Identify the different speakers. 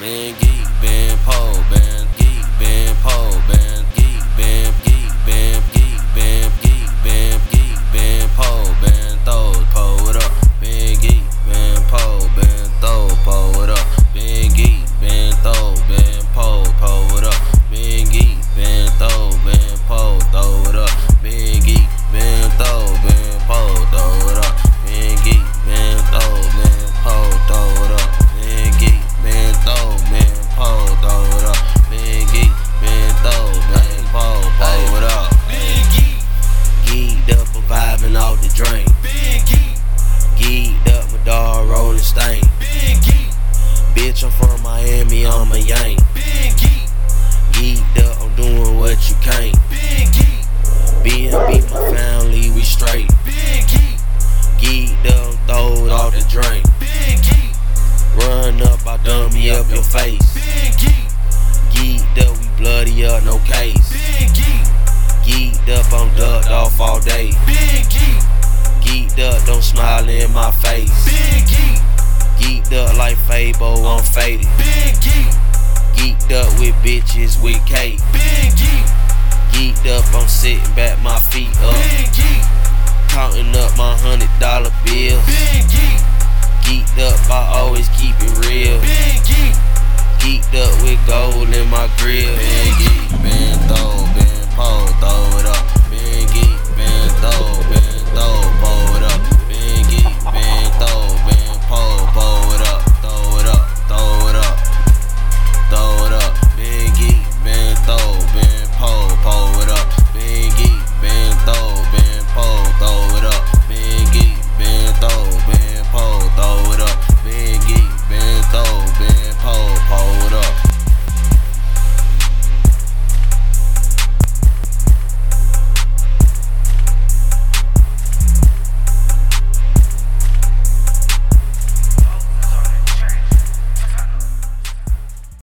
Speaker 1: been geek, been pole, been geek, been pole, been geek, been geek, been pole, been throw, pole it up, been geek, been pole, been throw, pole it up, been geek, been throw, been pole it up, been geek, been throw, been pole, throw it up, been geek, been throw, been pole, throw it up, been geek, been throw, been pole, throw it up, been geek, been throw, been pole, throw it up, been geek, been throw, been pole, throw it up,
Speaker 2: Been geek,
Speaker 1: geeked up, I'm vibing off the drain,
Speaker 2: been geek,
Speaker 1: geeked up, my dog rolling stain,
Speaker 2: been geek,
Speaker 1: bitch, I'm from Miami, I'm a Yank,
Speaker 2: been geek,
Speaker 1: geeked up, I'm doing what you can't,
Speaker 2: been geek,
Speaker 1: BNB, my family, we straight,
Speaker 2: been geek,
Speaker 1: geeked up, throw it off the drain,
Speaker 2: been geek,
Speaker 1: run up, I dummy up your face,
Speaker 2: been geek,
Speaker 1: geeked up, we bloody up, no case,
Speaker 2: been geek,
Speaker 1: geeked up, I'm ducked off all day,
Speaker 2: been geek,
Speaker 1: geeked up, don't smile in my face,
Speaker 2: been geek,
Speaker 1: geeked up like Fabo, I'm faded,
Speaker 2: been geek,
Speaker 1: geeked up with bitches with cake,
Speaker 2: been geek,
Speaker 1: geeked up, I'm sitting back, my feet up,
Speaker 2: been geek,
Speaker 1: counting up my $100 bills,
Speaker 2: been geek,
Speaker 1: geeked up, I always keep it real,
Speaker 2: been geek,
Speaker 1: geeked up with gold in my grill, been geek, been throw, been pole, throw it